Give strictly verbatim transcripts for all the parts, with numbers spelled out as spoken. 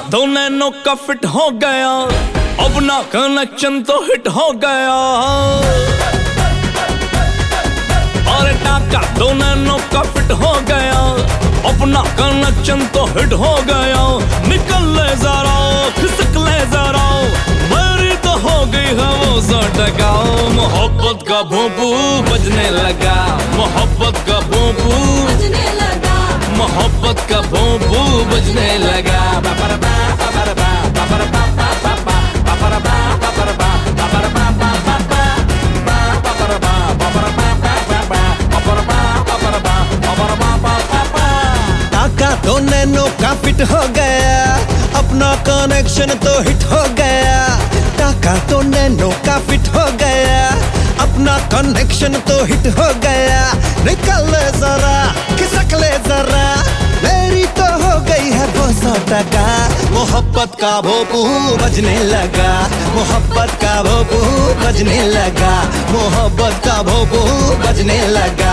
दो नैनो का फिट हो गया, अपना कनेक्शन तो हिट हो गया। और टाका दो नैनो का फिट हो गया, अपना कनेक्शन तो हिट हो गया। निकल ले जरा, खिसक ले जरा, मेरी तो हो गई है वो सौ टका। मोहब्बत का भूपू बजने लगा, मोहब्बत का भूपू बजने लगा, मोहब्बत का भूपू बजने लगा। टाका तो नैनो का फिट हो गया, अपना कनेक्शन तो हिट हो गया। टाका तो नैनो का फिट हो गया, अपना कनेक्शन तो हिट हो गया। निकल ले जरा, खिसक ले जरा, मेरी तो हो गई है वो सौ टका। मोहब्बत का भोपू बजने लगा, मोहब्बत का भोपू बजने लगा, मोहब्बत का भोपू बजने लगा।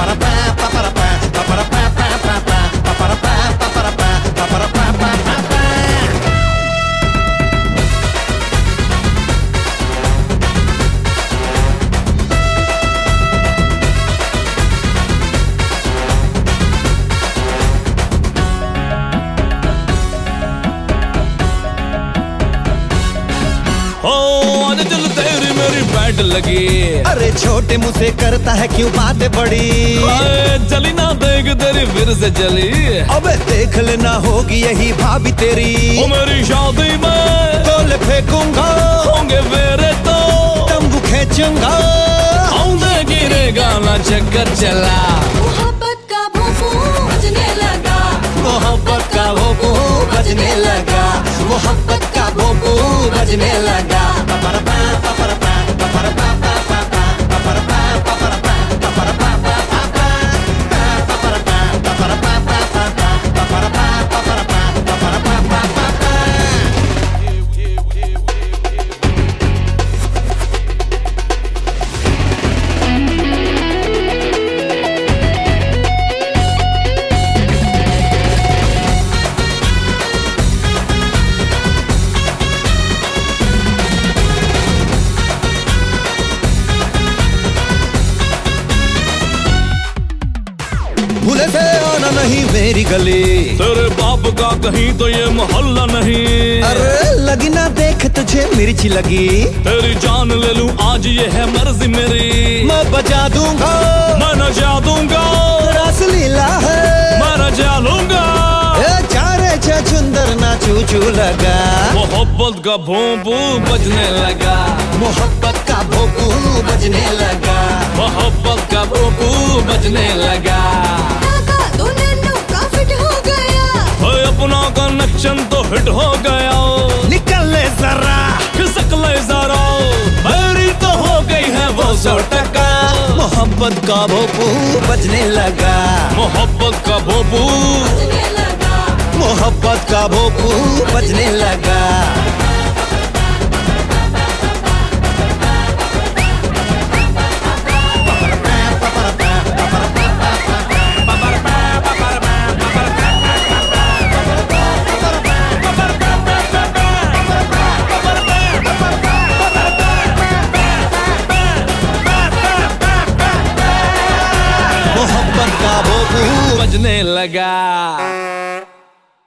आज चल तेरी मेरी बैट लगी, अरे छोटे मुँह से करता है क्यों बातें बड़ी। जली ना देख तेरी फिर से जली, अबे देख लेना होगी यही भाभी तेरी। ओ मेरी शादी में तोले फेंकूंगा, होंगे फेरे तो तंबू खींचूंगा, औंधे गिरेगा ना चक्कर चला। मोहब्बत का भूपू बजने लगा, मोहब्बत का भोपू बजने लगा, मोहब्बत का भोपू बजने लगा। भूले से आना नहीं मेरी गली, तेरे बाप का कहीं तो ये मोहल्ला नहीं। अरे लगी ना देख तुझे मिर्ची लगी, तेरी जान ले लूं आज ये है मर्जी मेरी। मैं बजा दूंगा, मैं नचा दूंगा, रास लीला है मैं नचा लूंगा। चारे चुंदर ना चू चू लगा, मोहब्बत का भोंपू बजने लगा, मोहब्बत का भोपू बजने लगा, मोहब्बत का भोंपू बजने लगा। टाका दो नैनो का फिट हो गया, ओए अपना कनेक्शन तो हिट हो गया। निकल ले जरा, खिसक ले जरा, मेरी तो हो गई है वो सौ टका। मोहब्बत का भोपू बजने लगा, मोहब्बत का भोंपू बजने लगा, मोहब्बत का भोपू बजने लगा। बजने लगा।